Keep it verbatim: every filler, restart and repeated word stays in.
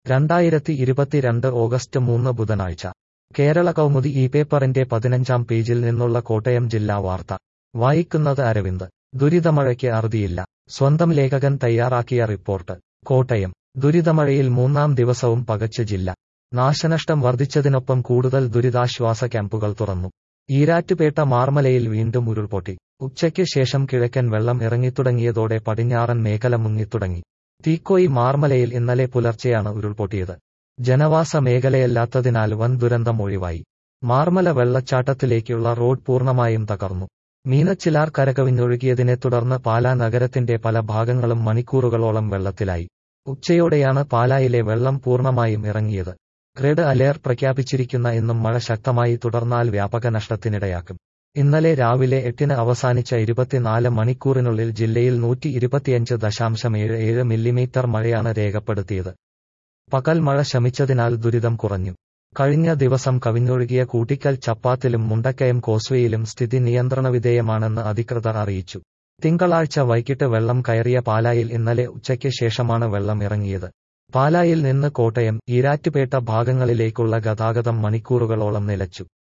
രണ്ടായിരത്തി ഇരുപത്തിരണ്ട് ഓഗസ്റ്റ് മൂന്ന് ബുധനാഴ്ച കേരള കൗമുദി ഈ പേപ്പറിന്റെ പതിനഞ്ചാം പേജിൽ നിന്നുള്ള കോട്ടയം ജില്ലാ വാർത്ത വായിക്കുന്നത് അരവിന്ദ്. ദുരിതമഴയ്ക്ക് അറുതിയില്ല. സ്വന്തം ലേഖകൻ തയ്യാറാക്കിയ റിപ്പോർട്ട്. കോട്ടയം. ദുരിതമഴയിൽ മൂന്നാം ദിവസവും പകച്ച് ജില്ല. നാശനഷ്ടം വർദ്ധിച്ചതിനൊപ്പം കൂടുതൽ ദുരിതാശ്വാസ ക്യാമ്പുകൾ തുറന്നു. ഈരാറ്റുപേട്ട മാർമലയിൽ വീണ്ടും ഉരുൾപൊട്ടി. ഉച്ചയ്ക്ക് ശേഷം കിഴക്കൻ വെള്ളം ഇറങ്ങിത്തുടങ്ങിയതോടെ പടിഞ്ഞാറൻ മേഖല മുങ്ങിത്തുടങ്ങി. തീക്കോയി മാർമലയിൽ ഇന്നലെ പുലർച്ചെയാണ് ഉരുൾപൊട്ടിയത്. ജനവാസ മേഖലയല്ലാത്തതിനാൽ വൻ ദുരന്തം ഒഴിവായി. മാർമല വെള്ളച്ചാട്ടത്തിലേക്കുള്ള റോഡ് പൂർണ്ണമായും തകർന്നു. മീനച്ചിലാർ കരകവിഞ്ഞൊഴുകിയതിനെ തുടർന്ന് പാലാ നഗരത്തിന്റെ പല ഭാഗങ്ങളും മണിക്കൂറുകളോളം വെള്ളത്തിലായി. ഉച്ചയോടെയാണ് പാലായിലെ വെള്ളം പൂർണ്ണമായും ഇറങ്ങിയത്. റെഡ് അലേർട്ട് പ്രഖ്യാപിച്ചിരിക്കുന്ന ഇന്നും മഴ ശക്തമായി തുടർന്നാൽ വ്യാപക നഷ്ടത്തിനിടയാക്കും. ഇന്നലെ രാവിലെ എട്ടിന് അവസാനിച്ച ഇരുപത്തിനാല് മണിക്കൂറിനുള്ളിൽ ജില്ലയിൽ നൂറ്റി ഇരുപത്തിയഞ്ച് ദശാംശം ഏഴ് ഏഴ് മില്ലിമീറ്റർ മഴയാണ് രേഖപ്പെടുത്തിയത്. പകൽ മഴ ശമിച്ചതിനാൽ ദുരിതം കുറഞ്ഞു. കഴിഞ്ഞ ദിവസം കവിഞ്ഞൊഴുകിയ കൂട്ടിക്കൽ ചപ്പാത്തിലും മുണ്ടക്കയം കോസ്വേയിലും സ്ഥിതി നിയന്ത്രണവിധേയമാണെന്ന് അധികൃതർ അറിയിച്ചു. തിങ്കളാഴ്ച വൈകിട്ട് വെള്ളം കയറിയ പാലായിൽ ഇന്നലെ ഉച്ചയ്ക്ക് ശേഷമാണ് വെള്ളം ഇറങ്ങിയത്. പാലായിൽ നിന്ന് കോട്ടയം, ഈരാറ്റുപേട്ട ഭാഗങ്ങളിലേക്കുള്ള ഗതാഗതം മണിക്കൂറുകളോളം നിലച്ചു.